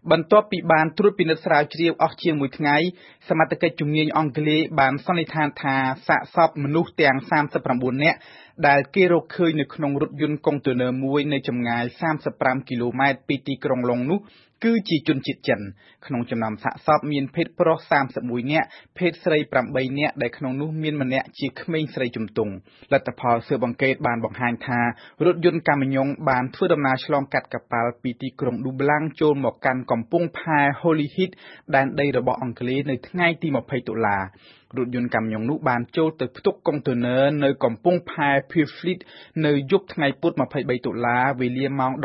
បន្ទាប់ពីបានត្រួតពិនិត្យស្រាវជ្រាវអស់ជាងមួយថ្ងៃសមត្ថកិច្ចជំនាញអង់គ្លេសបានសន្និដ្ឋានថាសាកសពមនុស្សទាំង39នាក់ដែលគេរកឃើញនៅក្នុងរថយន្តកុងតឺន័រមួយនៅចម្ងាយ35គីឡូម៉ែត្រពីទីក្រុងឡុងនោះគឺជាជនជាតិចិនក្នុងចំណោមសាកសពមានភេទប្រុស31នាក់ភេទស្រី8នាក់ដែលក្នុងនោះមានម្នាក់ជាក្មេងស្រីជំទង់លទ្ធផលស៊ើបអង្កេតបានបង្ហាញថារថយន្តកាមីយ៉ុងបានធ្វើដំណើរឆ្លងកាត់កប៉ាល់ពីទីក្រុងឌូប្លាំងចូលមកកាន់កំពង់ផែ Holyhead ដែនដីរបស់អង់គ្លេសនៅថ្ងៃទី20តុលារថយន្តកាមីយ៉ុងនោះបានចូលទៅផ្ទុកកុងតឺន័រនៅកំពង់ផែ Purfleet នៅយប់ថ្ងៃពុធ23តុលាវេលាម៉ោង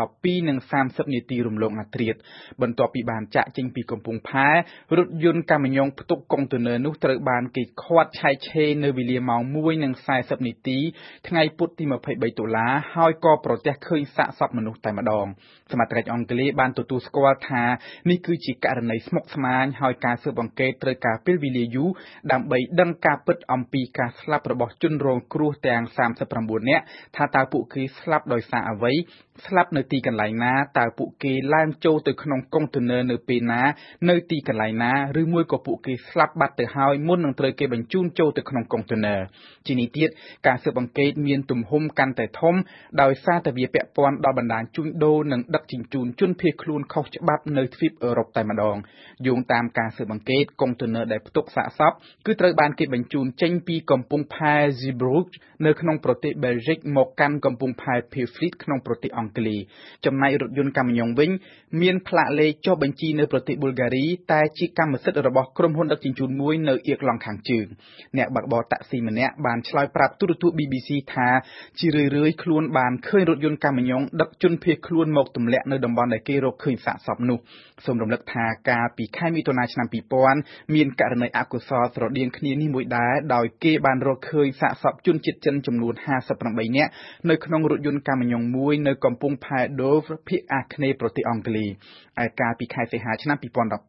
12:30 នាទីរំលងអាធ្រាត្របន្ទាប់ពីបានចាក់ចេញពីកំពង់ផែរថយន្តកាមីយ៉ុងផ្ទុកកុងតឺន័រនោះត្រូវបានគេឃាត់ឆែកឆេរនៅវេលាម៉ោង 1:40 នាទីថ្ងៃពុធទី23តុលាហើយក៏ប្រទះឃើញសាកសពមនុស្សតែម្ដងសមត្ថកិច្ចអង់គ្លេសបានទទួលស្គាល់ថានេះគឺជាករណីស្មុគស្មាញហើយការស៊ើបអង្កេតត្រូវការពេលវេលាយូរដើម្បីដឹងការពិតអំពីការស្លាប់របស់ជនរងគ្រោះទាំង39នាក់ថាតើពួកគេស្លាប់ដោយសារអ្វីស្លាប់នៅទីកន្លែងណាតើពួកគេឡើងចូលទៅក្នុងកុងតឺន័រនៅពេលណានៅទីកន្លែងណាឬមួយក៏ពួកគេស្លាប់បាត់ទៅហើយមុននឹងត្រូវគេបញ្ជូនចូលទៅក្នុងកុងតឺន័រជានេះទៀតការស៊ើបអង្កេតមានទំហំកាន់តែធំដោយសារតែវាពាក់ព័ន្ធដល់បណ្ដាញជួញដូរនិងដឹកជញ្ជូនជនភៀសខ្លួនខុសច្បាប់នៅទ្វីបអឺរ៉ុបតែម្ដងយោងតាមការស៊ើបអង្កេតកុងតឺន័រដែលផ្ទុកសាកសពគឺត្រូវបានគេបញ្ជូនចេញពីកំពង់ផែ Zeebrugge នៅក្នុងប្រទេសបែលហ្ស៊ិកមកកាន់កំពង់ផែ Purfleet ក្នុងប្រទេសអង់គ្លេសចំណែករថយន្តកាមីយ៉ុងវិញមានផ្លាកលេខចុះបញ្ជីនៅប្រទេសប៊ុលហ្គារីតែជាកម្មសិទ្ធិរបស់ក្រុមហ៊ុនដឹកជញ្ជូនមួយនៅអៀកឡង់ខាងជើងអ្នកបើកបរតាក់ស៊ីម្នាក់បានឆ្លើយប្រាប់ទូរទស្សន៍ BBC ថាជារឿយៗខ្លួនបានឃើញរថយន្តកាមីយ៉ុងដឹកជនភៀសខ្លួនមកទម្លាក់នៅតំបន់ដែលគេរកឃើញសាកសពនោះសូមរំលឹកថាកាលពីខែមិថុនាឆ្នាំ2000មានករណីអកុសលស្រដៀងគ្នានេះមួយដែរដោយគេបានរកឃើញសាកសពជនជាតិចិនចំនួន58នាក់នៅក្នុងរថយន្តកាមីយ៉ុងមួយនៅកំពង់ផែ Dover ភាគអាគ្នេយ៍ប្រទេសអង់គ្លេសឯកាលពីខែសីហាឆ្នាំ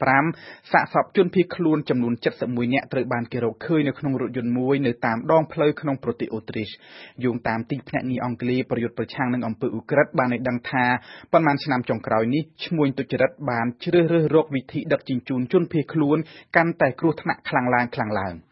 2015សាកសពជនភៀសខ្លួនចំនួន71នាក់ត្រូវបានគេរកឃើញនៅក្នុងរថយន្តមួយនៅតាមដងផ្លូវក្នុងប្រទេសអូទ្រីសយោងតាមទីភ្នាក់ងារអង់គ្លេសប្រយុទ្ធប្រឆាំងនឹងអំពើឧក្រិដ្ឋបានឲ្យដឹងថាប៉ុន្មានឆ្នាំចុងក្រោយនេះឈ្មួញទុច្ចរិតបានជ្រើសរើសរកវិធីដឹកជញ្ជូនជនភៀសខ្លួនកាន់តែគ្រោះថ្នាក់ខ្លាំងឡើង